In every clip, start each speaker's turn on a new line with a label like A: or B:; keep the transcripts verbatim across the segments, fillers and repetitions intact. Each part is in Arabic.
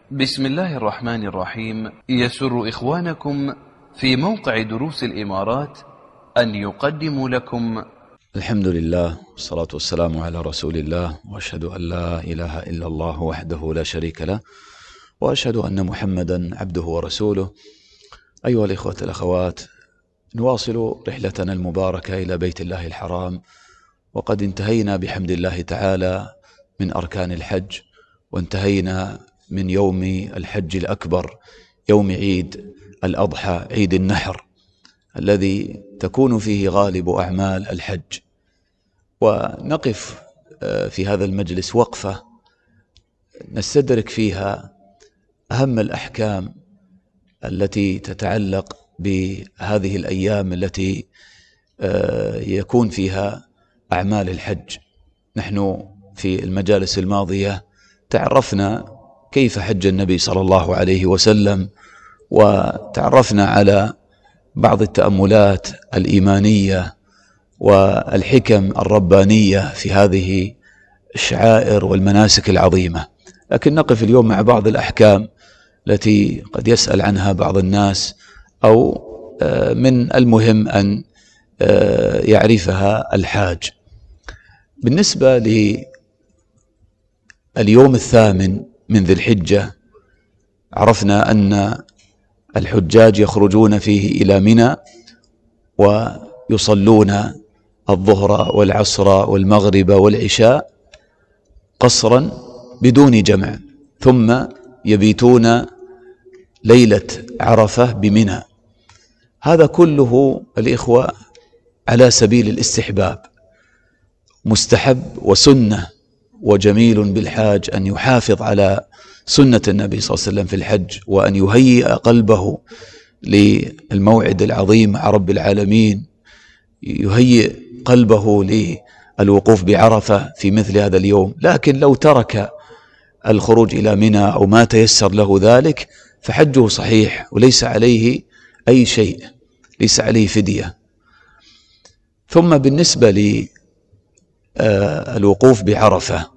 A: بسم الله الرحمن الرحيم. يسر إخوانكم في موقع دروس الإمارات أن يقدموا لكم
B: الحمد لله والصلاة والسلام على رسول الله، وأشهد أن لا إله إلا الله وحده لا شريك له، وأشهد أن محمدا عبده ورسوله. أيها الإخوة الأخوات، نواصل رحلتنا المباركة إلى بيت الله الحرام، وقد انتهينا بحمد الله تعالى من أركان الحج، وانتهينا من يوم الحج الأكبر، يوم عيد الأضحى، عيد النحر الذي تكون فيه غالب أعمال الحج. ونقف في هذا المجلس وقفة نستدرك فيها أهم الأحكام التي تتعلق بهذه الأيام التي يكون فيها أعمال الحج. نحن في المجالس الماضية تعرفنا كيف حج النبي صلى الله عليه وسلم، وتعرفنا على بعض التأملات الإيمانية والحكم الربانية في هذه الشعائر والمناسك العظيمة. لكن نقف اليوم مع بعض الأحكام التي قد يسأل عنها بعض الناس، أو من المهم أن يعرفها الحاج. بالنسبة لليوم الثامن من ذي الحجة، عرفنا أن الحجاج يخرجون فيه إلى منى ويصلون الظهر والعصر والمغرب والعشاء قصرا بدون جمع، ثم يبيتون ليلة عرفة بمنى. هذا كله الإخوة على سبيل الاستحباب، مستحب وسنة، وجميل بالحاج أن يحافظ على سنة النبي صلى الله عليه وسلم في الحج، وأن يهيئ قلبه للموعد العظيم مع رب العالمين، يهيئ قلبه للوقوف بعرفة في مثل هذا اليوم. لكن لو ترك الخروج إلى منى أو ما تيسر له ذلك فحجه صحيح وليس عليه أي شيء، ليس عليه فدية. ثم بالنسبة للوقوف بعرفة،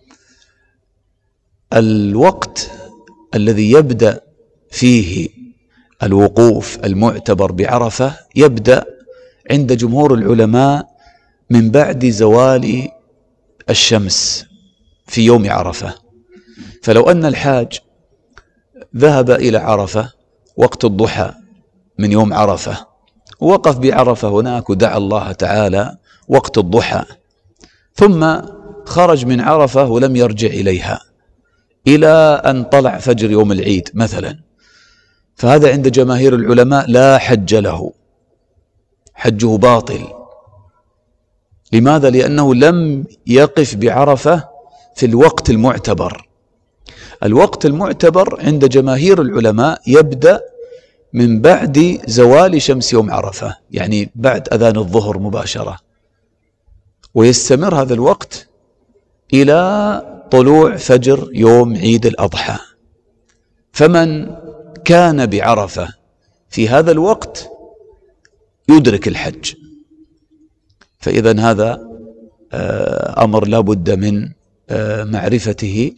B: الوقت الذي يبدأ فيه الوقوف المعتبر بعرفة يبدأ عند جمهور العلماء من بعد زوال الشمس في يوم عرفة. فلو أن الحاج ذهب إلى عرفة وقت الضحى من يوم عرفة، ووقف بعرفة هناك ودعا الله تعالى وقت الضحى، ثم خرج من عرفة ولم يرجع إليها إلى أن طلع فجر يوم العيد مثلا، فهذا عند جماهير العلماء لا حج له، حجه باطل. لماذا؟ لأنه لم يقف بعرفة في الوقت المعتبر. الوقت المعتبر عند جماهير العلماء يبدأ من بعد زوال شمس يوم عرفة، يعني بعد أذان الظهر مباشرة، ويستمر هذا الوقت إلى طلوع فجر يوم عيد الأضحى. فمن كان بعرفة في هذا الوقت يدرك الحج. فإذا هذا أمر لا بد من معرفته،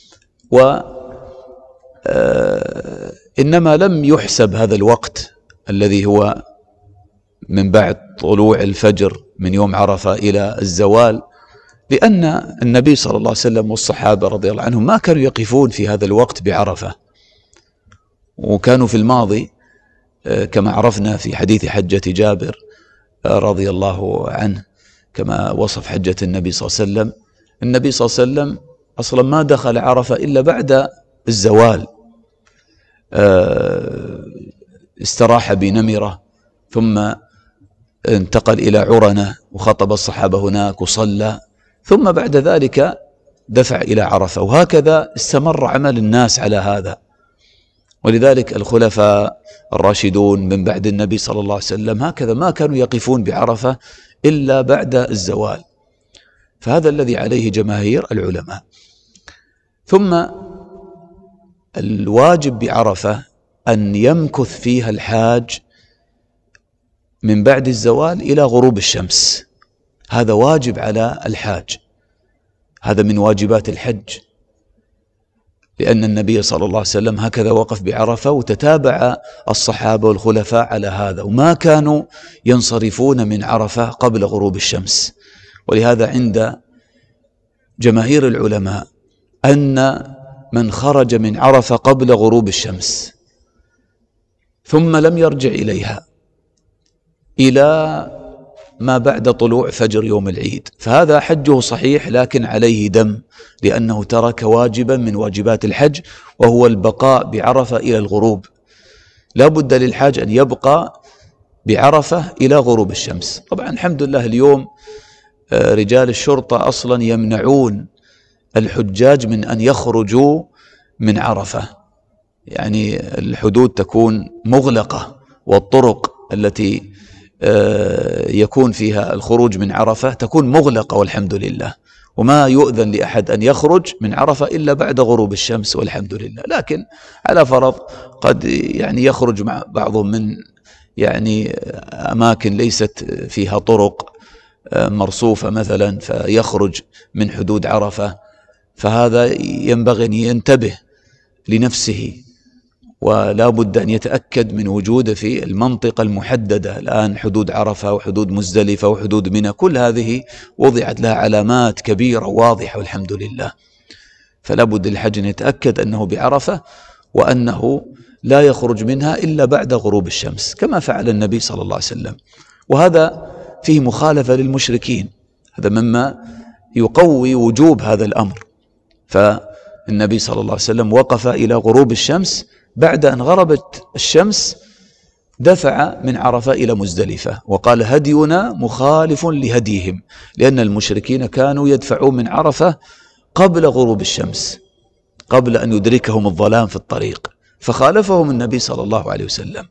B: وإنما لم يحسب هذا الوقت الذي هو من بعد طلوع الفجر من يوم عرفة إلى الزوال، لأن النبي صلى الله عليه وسلم والصحابة رضي الله عنهم ما كانوا يقفون في هذا الوقت بعرفة، وكانوا في الماضي كما عرفنا في حديث حجة جابر رضي الله عنه، كما وصف حجة النبي صلى الله عليه وسلم، النبي صلى الله عليه وسلم أصلا ما دخل عرفة إلا بعد الزوال، استراح بنمرة ثم انتقل إلى عرنة وخطب الصحابة هناك وصلى، ثم بعد ذلك دفع إلى عرفة. وهكذا استمر عمل الناس على هذا. ولذلك الخلفاء الراشدون من بعد النبي صلى الله عليه وسلم هكذا ما كانوا يقفون بعرفة إلا بعد الزوال. فهذا الذي عليه جماهير العلماء. ثم الواجب بعرفة أن يمكث فيها الحاج من بعد الزوال إلى غروب الشمس، هذا واجب على الحاج، هذا من واجبات الحج. لأن النبي صلى الله عليه وسلم هكذا وقف بعرفة، وتتابع الصحابة والخلفاء على هذا، وما كانوا ينصرفون من عرفة قبل غروب الشمس. ولهذا عند جماهير العلماء أن من خرج من عرفة قبل غروب الشمس ثم لم يرجع إليها إلى ما بعد طلوع فجر يوم العيد فهذا حجه صحيح، لكن عليه دم، لأنه ترك واجبا من واجبات الحج، وهو البقاء بعرفة إلى الغروب. لا بد للحاج أن يبقى بعرفة إلى غروب الشمس. طبعا الحمد لله اليوم رجال الشرطة أصلا يمنعون الحجاج من أن يخرجوا من عرفة، يعني الحدود تكون مغلقة، والطرق التي يكون فيها الخروج من عرفة تكون مغلقة والحمد لله، وما يؤذن لأحد أن يخرج من عرفة إلا بعد غروب الشمس والحمد لله. لكن على فرض قد يعني يخرج مع بعضهم من يعني أماكن ليست فيها طرق مرصوفة مثلا فيخرج من حدود عرفة، فهذا ينبغي أن ينتبه لنفسه، ولا بد أن يتأكد من وجوده في المنطقة المحددة. الآن حدود عرفة وحدود مزدلفة وحدود منى كل هذه وضعت لها علامات كبيرة واضحة والحمد لله، فلا بد للحج أن يتأكد أنه بعرفة وأنه لا يخرج منها إلا بعد غروب الشمس كما فعل النبي صلى الله عليه وسلم. وهذا فيه مخالفة للمشركين، هذا مما يقوي وجوب هذا الأمر. فالنبي صلى الله عليه وسلم وقف إلى غروب الشمس، بعد أن غربت الشمس دفع من عرفة إلى مزدلفة وقال هدينا مخالف لهديهم، لأن المشركين كانوا يدفعون من عرفة قبل غروب الشمس، قبل أن يدركهم الظلام في الطريق، فخالفهم النبي صلى الله عليه وسلم.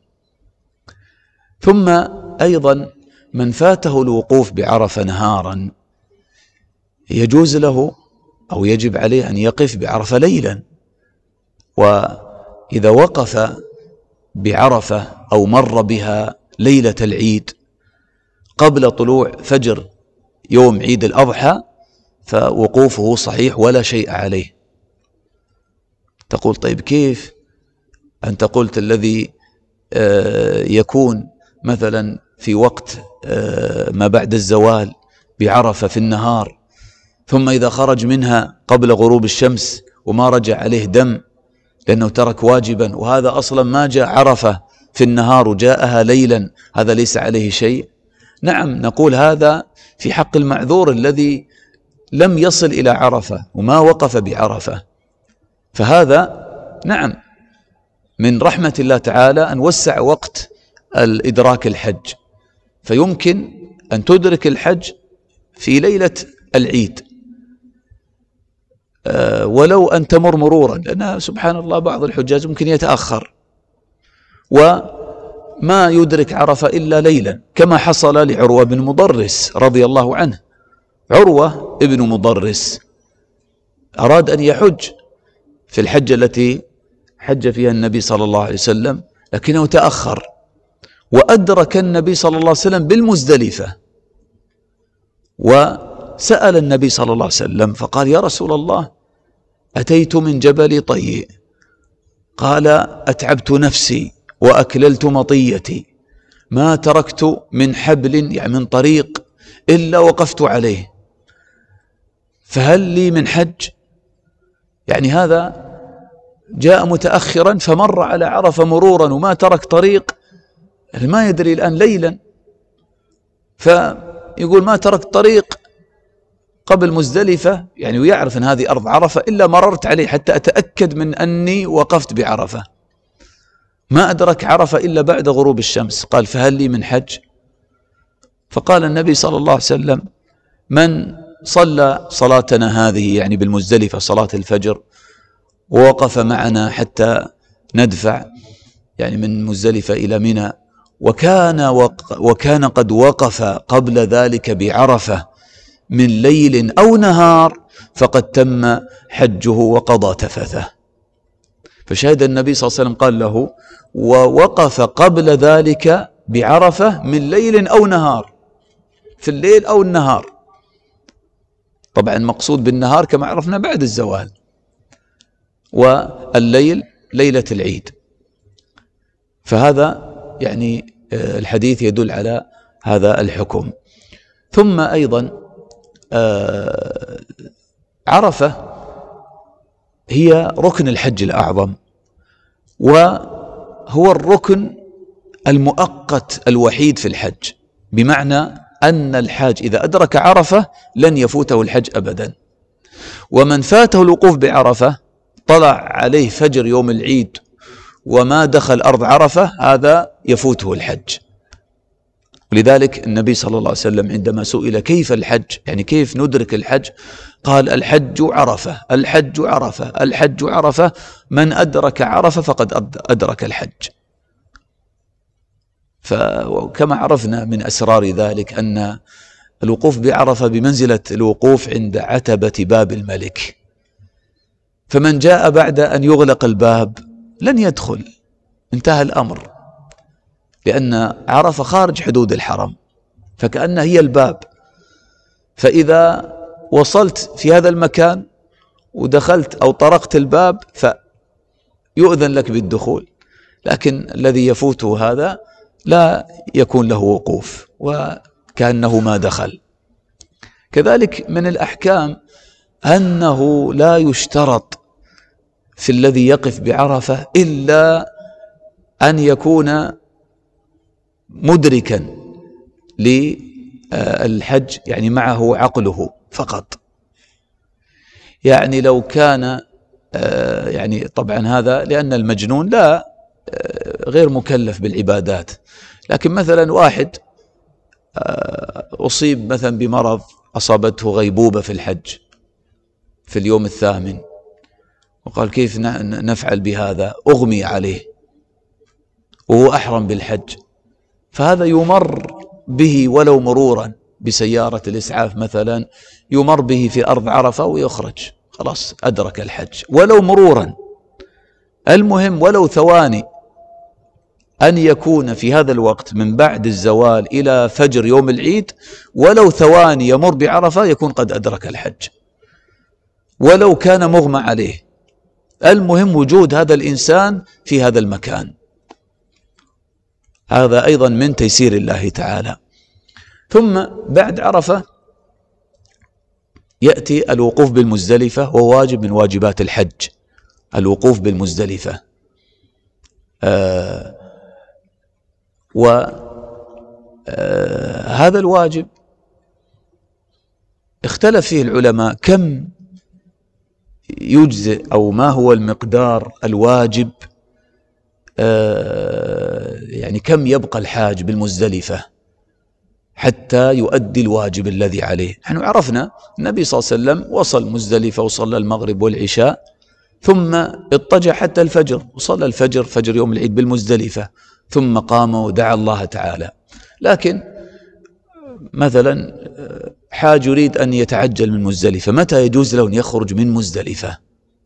B: ثم أيضا من فاته الوقوف بعرفة نهارا يجوز له أو يجب عليه أن يقف بعرفة ليلا، وإذا وقف بعرفة أو مر بها ليلة العيد قبل طلوع فجر يوم عيد الأضحى فوقوفه صحيح ولا شيء عليه. تقول طيب كيف أنت قلت الذي يكون مثلا في وقت ما بعد الزوال بعرفة في النهار ثم إذا خرج منها قبل غروب الشمس وما رجع عليه دم لأنه ترك واجبا، وهذا أصلا ما جاء عرفة في النهار وجاءها ليلا، هذا ليس عليه شيء؟ نعم، نقول هذا في حق المعذور الذي لم يصل إلى عرفة وما وقف بعرفة، فهذا نعم من رحمة الله تعالى أن وسع وقت الإدراك الحج، فيمكن أن تدرك الحج في ليلة العيد أه ولو أن تمر مرورا، لأن سبحان الله بعض الحجاج ممكن يتأخر وما يدرك عرفة إلا ليلا، كما حصل لعروة بن مضرس رضي الله عنه. عروة ابن مضرس أراد أن يحج في الحجة التي حج فيها النبي صلى الله عليه وسلم، لكنه تأخر وأدرك النبي صلى الله عليه وسلم بالمزدلفة، وسأل النبي صلى الله عليه وسلم فقال يا رسول الله أتيت من جبل طيء، قال أتعبت نفسي وأكللت مطيتي، ما تركت من حبل يعني من طريق إلا وقفت عليه، فهل لي من حج؟ يعني هذا جاء متأخرا فمر على عرفة مرورا وما ترك طريق، ما يدري الآن ليلا، فيقول ما ترك طريق قبل مزدلفة يعني ويعرف أن هذه أرض عرفة إلا مررت عليه حتى أتأكد من أني وقفت بعرفة، ما أدرك عرفة إلا بعد غروب الشمس، قال فهل لي من حج؟ فقال النبي صلى الله عليه وسلم من صلى صلاتنا هذه يعني بالمزدلفة صلاة الفجر ووقف معنا حتى ندفع يعني من مزدلفة إلى منى، وكان, وق وكان قد وقف قبل ذلك بعرفة من ليل أو نهار فقد تم حجه وقضى تفثه. فشهد النبي صلى الله عليه وسلم قال له ووقف قبل ذلك بعرفة من ليل أو نهار، في الليل أو النهار، طبعا مقصود بالنهار كما عرفنا بعد الزوال، والليل ليلة العيد. فهذا يعني الحديث يدل على هذا الحكم. ثم أيضا عرفة هي ركن الحج الأعظم، وهو الركن المؤقت الوحيد في الحج، بمعنى أن الحاج إذا أدرك عرفة لن يفوته الحج أبدا. ومن فاته الوقوف بعرفة طلع عليه فجر يوم العيد وما دخل أرض عرفة، هذا يفوته الحج. ولذلك النبي صلى الله عليه وسلم عندما سئل كيف الحج، يعني كيف ندرك الحج، قال الحج عرفة، الحج عرفة، الحج عرفة، من أدرك عرفة فقد أدرك الحج. فكما عرفنا من أسرار ذلك أن الوقوف بعرفة بمنزلة الوقوف عند عتبة باب الملك، فمن جاء بعد أن يغلق الباب لن يدخل، انتهى الأمر، لأن عرفة خارج حدود الحرم، فكأنها هي الباب. فإذا وصلت في هذا المكان ودخلت أو طرقت الباب فيؤذن لك بالدخول، لكن الذي يفوته هذا لا يكون له وقوف وكأنه ما دخل. كذلك من الأحكام أنه لا يشترط في الذي يقف بعرفة إلا أن يكون مدركا للحج، يعني معه عقله فقط. يعني لو كان يعني طبعا هذا لأن المجنون لا غير مكلف بالعبادات، لكن مثلا واحد أصيب مثلا بمرض أصابته غيبوبة في الحج في اليوم الثامن، وقال كيف نفعل بهذا، أغمي عليه وهو أحرم بالحج، فهذا يمر به ولو مرورا بسيارة الإسعاف مثلا، يمر به في أرض عرفة ويخرج، خلاص أدرك الحج ولو مرورا. المهم ولو ثواني، أن يكون في هذا الوقت من بعد الزوال إلى فجر يوم العيد ولو ثواني يمر بعرفة يكون قد أدرك الحج ولو كان مغمى عليه. المهم وجود هذا الإنسان في هذا المكان، هذا أيضا من تيسير الله تعالى. ثم بعد عرفة يأتي الوقوف بالمزدلفة، وهو واجب من واجبات الحج، الوقوف بالمزدلفة. آه وهذا الواجب اختلف فيه العلماء كم يجزئ أو ما هو المقدار الواجب، آه يعني كم يبقى الحاج بالمزدلفة حتى يؤدي الواجب الذي عليه. نحن عرفنا النبي صلى الله عليه وسلم وصل مزدلفة وصلى المغرب والعشاء، ثم اضطجع حتى الفجر وصلى الفجر، فجر يوم العيد بالمزدلفة، ثم قام ودعا الله تعالى. لكن مثلا حاج يريد أن يتعجل من مزدلفة، متى يجوز له أن يخرج من مزدلفة؟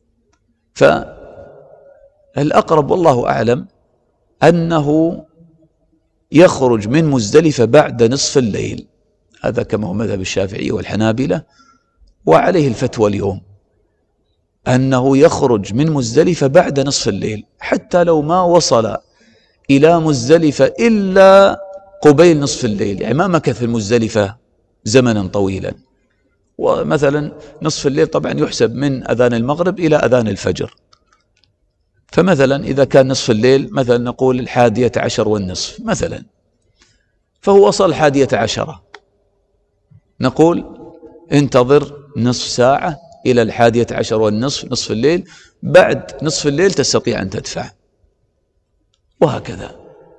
B: فالأقرب والله أعلم أنه يخرج من مزدلفة بعد نصف الليل، هذا كما هو مذهب الشافعي والحنابلة، وعليه الفتوى اليوم أنه يخرج من مزدلفة بعد نصف الليل، حتى لو ما وصل إلى مزدلفة إلا قبيل نصف الليل، يعني ما مكث في المزدلفة زمنا طويلا. ومثلا نصف الليل طبعا يحسب من أذان المغرب إلى أذان الفجر، فمثلا إذا كان نصف الليل مثلا نقول الحادية عشر والنصف مثلا، فهو وصل الحادية عشرة، نقول انتظر نصف ساعة إلى الحادية عشر والنصف، نصف الليل، بعد نصف الليل تستطيع أن تدفع، وهكذا.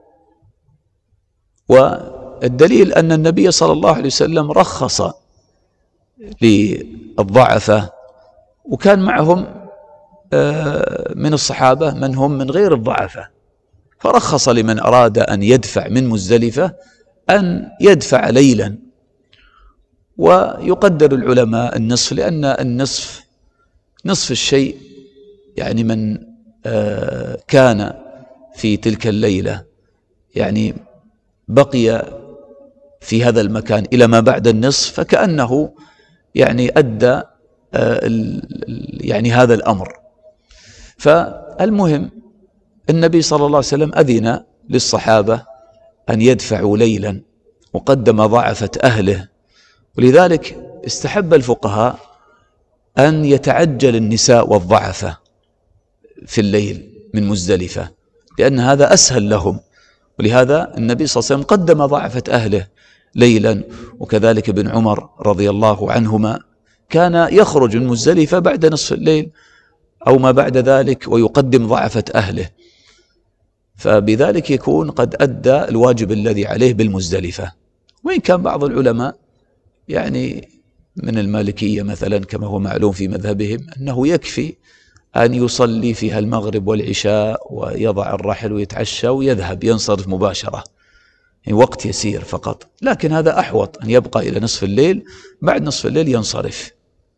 B: والدليل أن النبي صلى الله عليه وسلم رخص للضعفة، وكان معهم من الصحابة من هم من غير الضعفة، فرخص لمن أراد أن يدفع من مزدلفة أن يدفع ليلا، ويقدر العلماء النصف، لأن النصف نصف الشيء، يعني من كان في تلك الليلة يعني بقي في هذا المكان إلى ما بعد النصف، فكأنه يعني أدى يعني هذا الأمر. فالمهم النبي صلى الله عليه وسلم أذن للصحابة أن يدفعوا ليلا، وقدم ضعفة أهله، ولذلك استحب الفقهاء أن يتعجل النساء والضعفة في الليل من مزدلفة، لأن هذا أسهل لهم، ولهذا النبي صلى الله عليه وسلم قدم ضعفة أهله ليلا. وكذلك ابن عمر رضي الله عنهما كان يخرج من مزدلفة بعد نصف الليل أو ما بعد ذلك ويقدم ضعفة أهله، فبذلك يكون قد أدى الواجب الذي عليه بالمزدلفة. وإن كان بعض العلماء يعني من المالكية مثلا كما هو معلوم في مذهبهم أنه يكفي أن يصلي فيها المغرب والعشاء ويضع الرحل ويتعشى ويذهب ينصرف مباشرة، يعني وقت يسير فقط. لكن هذا أحوط أن يبقى إلى نصف الليل، بعد نصف الليل ينصرف،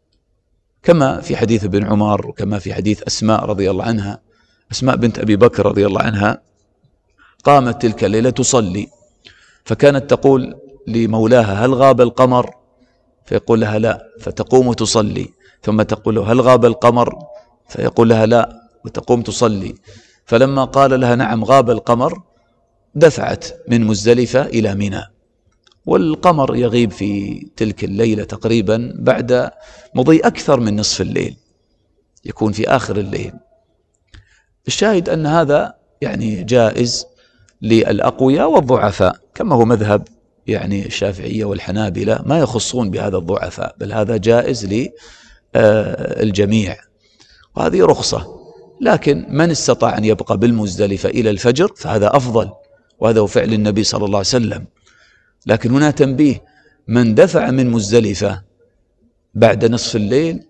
B: كما في حديث ابن عمر وكما في حديث أسماء رضي الله عنها. أسماء بنت أبي بكر رضي الله عنها قامت تلك الليلة تصلي، فكانت تقول لمولاها هل غاب القمر؟ فيقول لها لا، فتقوم تصلي، ثم تقول له هل غاب القمر؟ فيقول لها لا، وتقوم تصلي. فلما قال لها نعم غاب القمر دفعت من مزدلفة إلى منى، والقمر يغيب في تلك الليلة تقريبا بعد مضي أكثر من نصف الليل، يكون في آخر الليل. الشاهد أن هذا يعني جائز للأقوياء والضعفاء، كما هو مذهب يعني الشافعية والحنابلة ما يخصون بهذا الضعفاء، بل هذا جائز للجميع، وهذه رخصة. لكن من استطاع أن يبقى بالمزدلفة إلى الفجر فهذا أفضل، وهذا هو فعل النبي صلى الله عليه وسلم. لكن هنا تنبيه، من دفع من مزدلفة بعد نصف الليل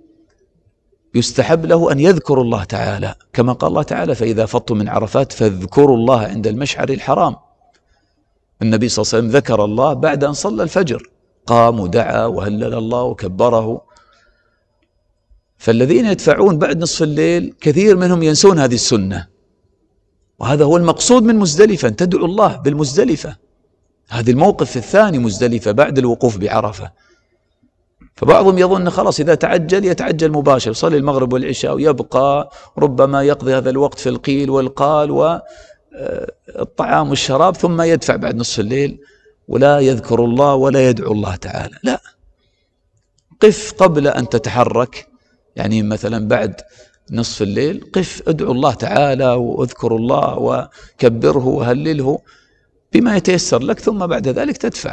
B: يستحب له أن يذكر الله تعالى، كما قال الله تعالى فإذا فضتم من عرفات فاذكروا الله عند المشعر الحرام. النبي صلى الله عليه وسلم ذكر الله بعد أن صلى الفجر، قام ودعا وهلل الله وكبره. فالذين يدفعون بعد نصف الليل كثير منهم ينسون هذه السنة، وهذا هو المقصود من مزدلفة، أن تدعو الله بالمزدلفة. هذا الموقف الثاني مزدلفة بعد الوقوف بعرفة. فبعضهم يظن خلاص إذا تعجل يتعجل مباشر، صلي المغرب والعشاء ويبقى ربما يقضي هذا الوقت في القيل والقال والطعام والشراب، ثم يدفع بعد نصف الليل ولا يذكر الله ولا يدعو الله تعالى. لا، قف قبل أن تتحرك، يعني مثلا بعد نصف الليل قف ادعو الله تعالى واذكر الله وكبره وهلله بما يتيسر لك، ثم بعد ذلك تدفع.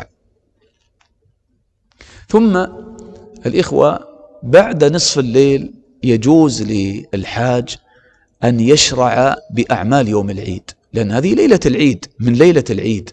B: ثم الإخوة بعد نصف الليل يجوز للحاج أن يشرع بأعمال يوم العيد، لأن هذه ليلة العيد من ليلة العيد،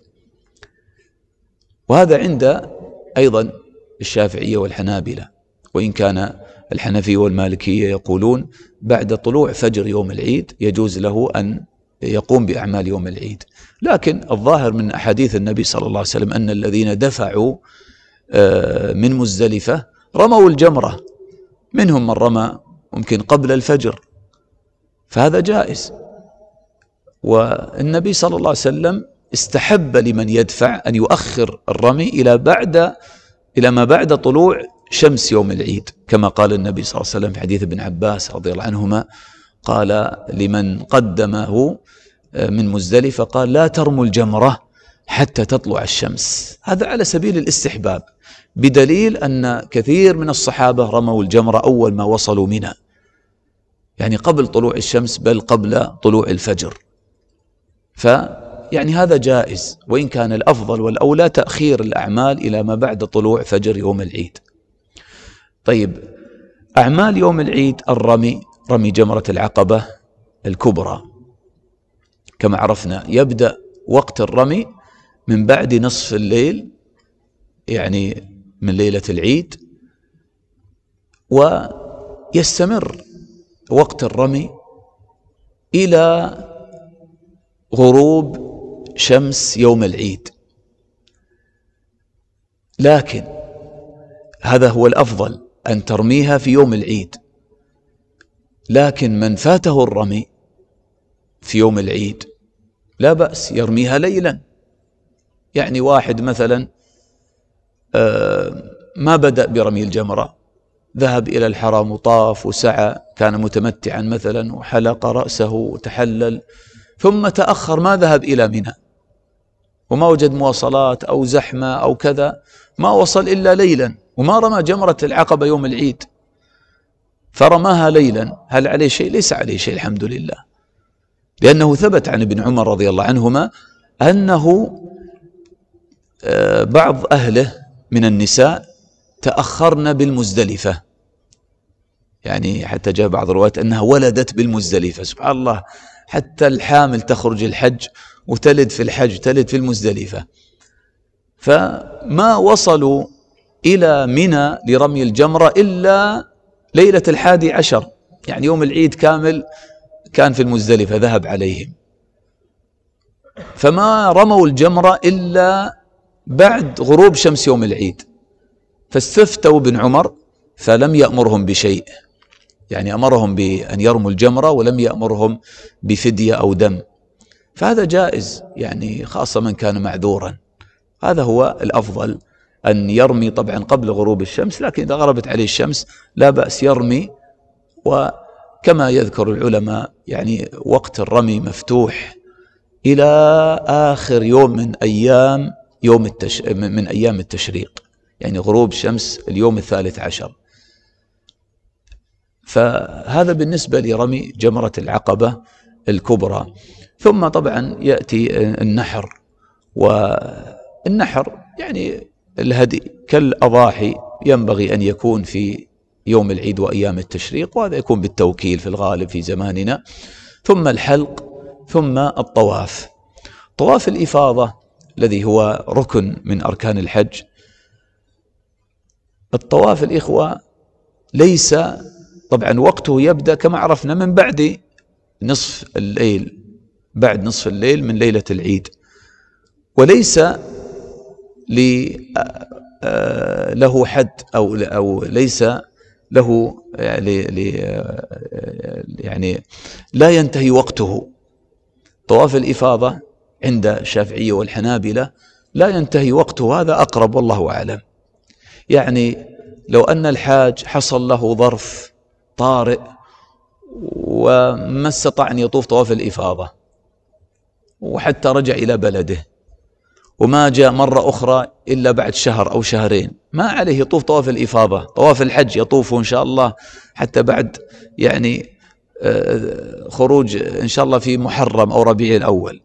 B: وهذا عند أيضا الشافعية والحنابلة، وإن كان الحنفية والمالكية يقولون بعد طلوع فجر يوم العيد يجوز له أن يقوم بأعمال يوم العيد. لكن الظاهر من أحاديث النبي صلى الله عليه وسلم أن الذين دفعوا من مزدلفة رموا الجمرة، منهم من رمى ممكن قبل الفجر، فهذا جائز. والنبي صلى الله عليه وسلم استحب لمن يدفع أن يؤخر الرمي إلى بعد إلى ما بعد طلوع شمس يوم العيد، كما قال النبي صلى الله عليه وسلم في حديث ابن عباس رضي الله عنهما، قال لمن قدمه من مزدلفة قال لا ترموا الجمرة حتى تطلع الشمس. هذا على سبيل الاستحباب، بدليل أن كثير من الصحابة رموا الجمرة أول ما وصلوا منى، يعني قبل طلوع الشمس بل قبل طلوع الفجر. فيعني هذا جائز، وإن كان الأفضل والأولى تأخير الأعمال إلى ما بعد طلوع فجر يوم العيد. طيب، أعمال يوم العيد الرمي، رمي جمرة العقبة الكبرى كما عرفنا، يبدأ وقت الرمي من بعد نصف الليل، يعني من ليلة العيد، ويستمر وقت الرمي إلى غروب شمس يوم العيد. لكن هذا هو الأفضل أن ترميها في يوم العيد، لكن من فاته الرمي في يوم العيد لا بأس يرميها ليلا. يعني واحد مثلا ما بدأ برمي الجمرة ذهب إلى الحرم وطاف وسعى، كان متمتعا مثلا وحلق رأسه وتحلل، ثم تأخر ما ذهب إلى منى وما وجد مواصلات أو زحمة أو كذا، ما وصل إلا ليلا وما رمى جمرة العقبة يوم العيد، فرماها ليلا، هل عليه شيء؟ ليس عليه شيء الحمد لله، لأنه ثبت عن ابن عمر رضي الله عنهما أنه بعض أهله من النساء تأخرن بالمزدلفة، يعني حتى جاء بعض الروايات أنها ولدت بالمزدلفة. سبحان الله، حتى الحامل تخرج الحج وتلد في الحج، تلد في المزدلفة. فما وصلوا إلى منى لرمي الجمرة إلا ليلة الحادي عشر، يعني يوم العيد كامل كان في المزدلفة ذهب عليهم، فما رموا الجمرة إلا بعد غروب شمس يوم العيد. فاستفتوا ابن عمر فلم يأمرهم بشيء، يعني أمرهم بأن يرموا الجمرة ولم يأمرهم بفدية أو دم، فهذا جائز، يعني خاصة من كان معذورا. هذا هو الأفضل، أن يرمي طبعا قبل غروب الشمس، لكن إذا غربت عليه الشمس لا بأس يرمي. وكما يذكر العلماء يعني وقت الرمي مفتوح إلى آخر يوم من أيام يوم التش... من أيام التشريق، يعني غروب شمس اليوم الثالث عشر. فهذا بالنسبة لرمي جمرة العقبة الكبرى. ثم طبعا يأتي النحر، والنحر يعني الهدي كالأضاحي ينبغي أن يكون في يوم العيد وأيام التشريق، وهذا يكون بالتوكيل في الغالب في زماننا. ثم الحلق، ثم الطواف. طواف الإفاضة الذي هو ركن من أركان الحج. الطواف الإخوة ليس طبعا وقته يبدأ كما عرفنا من بعد نصف الليل، بعد نصف الليل من ليلة العيد، وليس له حد أو أو ليس له يعني لا ينتهي وقته. طواف الإفاضة عند الشافعية والحنابلة لا ينتهي وقته، هذا أقرب والله أعلم. يعني لو أن الحاج حصل له ظرف طارئ وما استطاع أن يطوف طواف الإفاضة وحتى رجع إلى بلده وما جاء مرة أخرى إلا بعد شهر أو شهرين، ما عليه يطوف طواف الإفاضة. طواف الحج يطوفه إن شاء الله حتى بعد يعني خروج إن شاء الله في محرم أو ربيع الأول.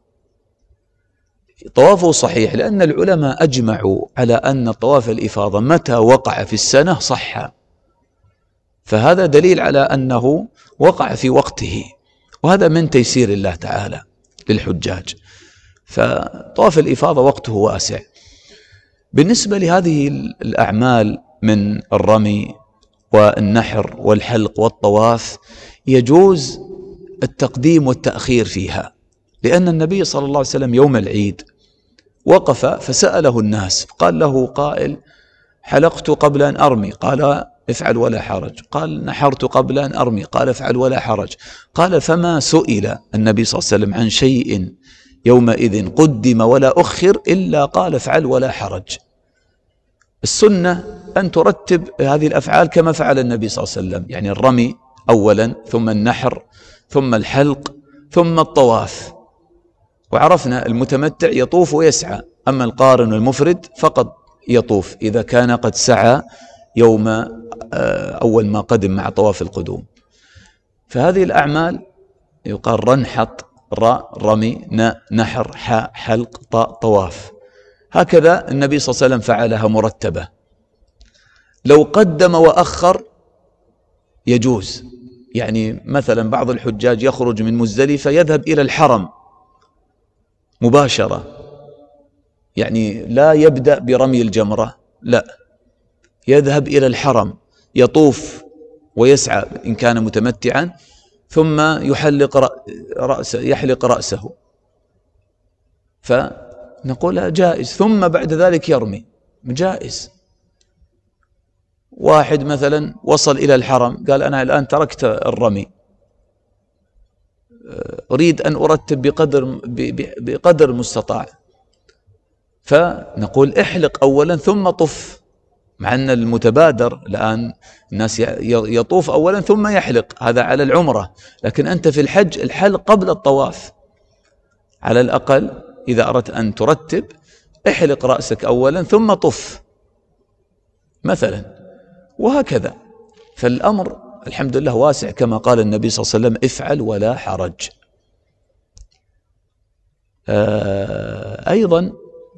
B: طوافه صحيح، لأن العلماء أجمعوا على أن طواف الإفاضة متى وقع في السنة صح، فهذا دليل على أنه وقع في وقته، وهذا من تيسير الله تعالى للحجاج. فطواف الإفاضة وقته واسع. بالنسبة لهذه الأعمال من الرمي والنحر والحلق والطواف يجوز التقديم والتأخير فيها، لأن النبي صلى الله عليه وسلم يوم العيد وقف فسأله الناس، قال له قائل: حلقت قبل أن أرمي، قال افعل ولا حرج. قال نحرت قبل أن أرمي، قال افعل ولا حرج. قال فما سئل النبي صلى الله عليه وسلم عن شيء يومئذ قدم ولا أخر إلا قال افعل ولا حرج. السنة أن ترتب هذه الأفعال كما فعل النبي صلى الله عليه وسلم، يعني الرمي أولا، ثم النحر، ثم الحلق، ثم الطواف. وعرفنا المتمتع يطوف ويسعى، أما القارن والمفرد فقط يطوف إذا كان قد سعى يوم أول ما قدم مع طواف القدوم. فهذه الأعمال يقال رنحط، راء رمي، نا نحر، حاء حلق، طاء طواف. هكذا النبي صلى الله عليه وسلم فعلها مرتبة. لو قدم وأخر يجوز، يعني مثلا بعض الحجاج يخرج من مزدلفة يذهب إلى الحرم مباشرة، يعني لا يبدأ برمي الجمرة، لا، يذهب إلى الحرم يطوف ويسعى إن كان متمتعا، ثم يحلق رأسه يحلق رأسه، فنقول جائز، ثم بعد ذلك يرمي، جائز. واحد مثلا وصل إلى الحرم قال أنا الآن تركت الرمي، أريد أن أرتب بقدر بقدر المستطاع، فنقول احلق أولا ثم طف، مع أن المتبادر الآن الناس يطوف أولا ثم يحلق، هذا على العمرة، لكن أنت في الحج الحلق قبل الطواف. على الأقل إذا أردت أن ترتب احلق رأسك أولا ثم طف مثلا، وهكذا. فالأمر الحمد لله واسع كما قال النبي صلى الله عليه وسلم: افعل ولا حرج. آه أيضا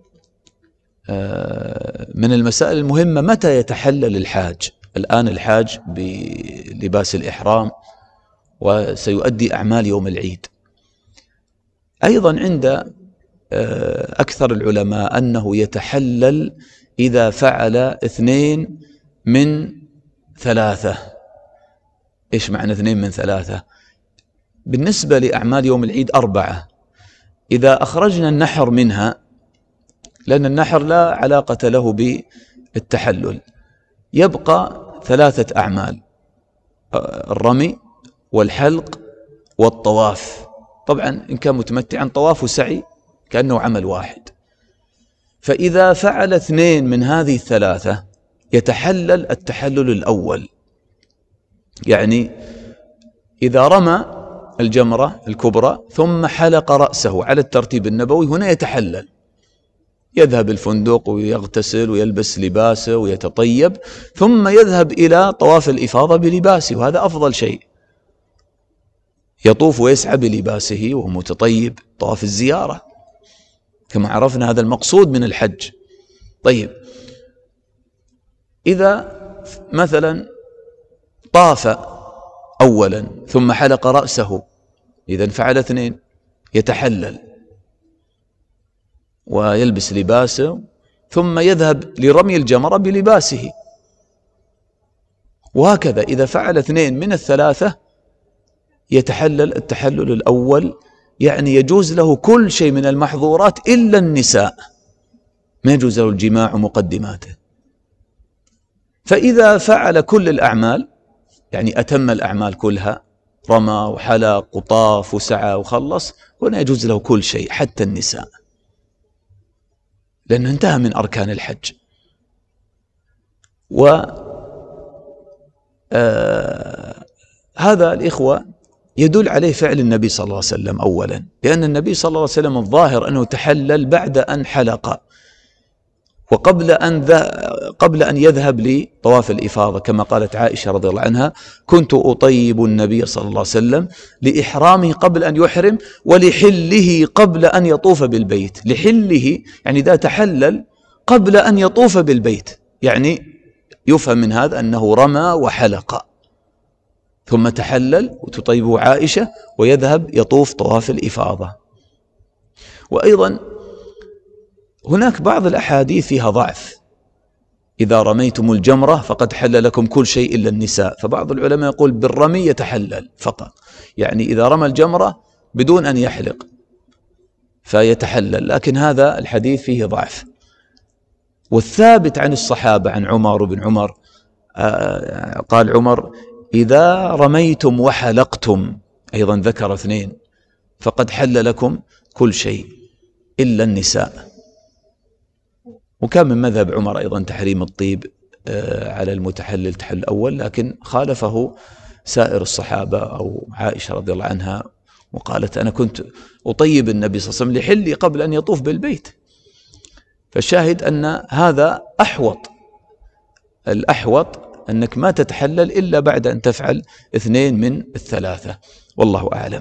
B: آه من المسائل المهمة متى يتحلل الحاج. الآن الحاج بلباس الإحرام وسيؤدي أعمال يوم العيد. أيضا عند آه أكثر العلماء أنه يتحلل إذا فعل اثنين من ثلاثة. إيش معنى اثنين من ثلاثة؟ بالنسبة لأعمال يوم العيد أربعة. إذا أخرجنا النحر منها، لأن النحر لا علاقة له بالتحلل، يبقى ثلاثة أعمال: الرمي والحلق والطواف. طبعا إن كان متمتعا طواف وسعي كأنه عمل واحد. فإذا فعل اثنين من هذه الثلاثة يتحلل التحلل الأول، يعني إذا رمى الجمرة الكبرى ثم حلق رأسه على الترتيب النبوي، هنا يتحلل، يذهب الفندق ويغتسل ويلبس لباسه ويتطيب، ثم يذهب إلى طواف الإفاضة بلباسه، وهذا أفضل شيء، يطوف ويسعى بلباسه وهو متطيب، طواف الزيارة كما عرفنا، هذا المقصود من الحج. طيب، إذا مثلا طاف أولا ثم حلق رأسه، إذن فعل اثنين، يتحلل ويلبس لباسه ثم يذهب لرمي الجمرة بلباسه، وهكذا إذا فعل اثنين من الثلاثة يتحلل التحلل الأول، يعني يجوز له كل شيء من المحظورات إلا النساء، ما يجوز له الجماع ومقدماته. فإذا فعل كل الأعمال، يعني أتم الأعمال كلها، رمى وحلق وطاف وسعى وخلص، هنا يجوز له كل شيء حتى النساء، لأنه انتهى من أركان الحج. وهذا الإخوة يدل عليه فعل النبي صلى الله عليه وسلم أولا، لأن النبي صلى الله عليه وسلم الظاهر أنه تحلل بعد أن حلق، وقبل أن قبل أن يذهب لطواف الإفاضة، كما قالت عائشة رضي الله عنها: كنت أطيب النبي صلى الله عليه وسلم لإحرامه قبل أن يحرم، ولحله قبل أن يطوف بالبيت. لحله يعني إذا تحلل قبل أن يطوف بالبيت، يعني يفهم من هذا أنه رمى وحلق ثم تحلل وتطيبه عائشة ويذهب يطوف طواف الإفاضة. وأيضا هناك بعض الأحاديث فيها ضعف: إذا رميتم الجمرة فقد حل لكم كل شيء إلا النساء. فبعض العلماء يقول بالرمي يتحلل فقط، يعني إذا رمى الجمرة بدون أن يحلق فيتحلل، لكن هذا الحديث فيه ضعف. والثابت عن الصحابة عن عمر بن عمر قال عمر: إذا رميتم وحلقتم، أيضا ذكر اثنين، فقد حل لكم كل شيء إلا النساء. وكان من مذهب عمر أيضا تحريم الطيب على المتحلل تحلل أول، لكن خالفه سائر الصحابة أو عائشة رضي الله عنها، وقالت: أنا كنت أطيب النبي صلى الله عليه وسلم لحلي قبل أن يطوف بالبيت. فالشاهد أن هذا أحوط، الأحوط أنك ما تتحلل إلا بعد أن تفعل اثنين من الثلاثة، والله أعلم.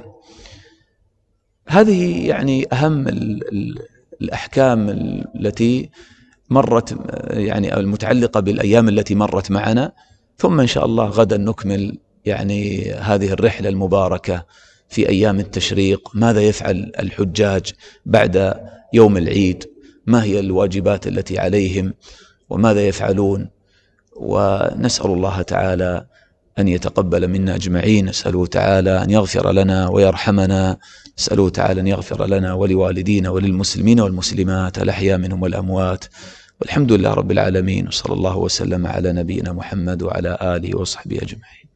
B: هذه يعني أهم الأحكام التي مرت، يعني المتعلقة بالأيام التي مرت معنا، ثم إن شاء الله غدا نكمل يعني هذه الرحلة المباركة في أيام التشريق. ماذا يفعل الحجاج بعد يوم العيد؟ ما هي الواجبات التي عليهم وماذا يفعلون؟ ونسأل الله تعالى أن يتقبل منا أجمعين، نسأله تعالى أن يغفر لنا ويرحمنا، نسأله تعالى أن يغفر لنا ولوالدينا وللمسلمين والمسلمات الأحياء منهم والأموات، والحمد لله رب العالمين، وصلى الله وسلم على نبينا محمد وعلى آله وصحبه أجمعين.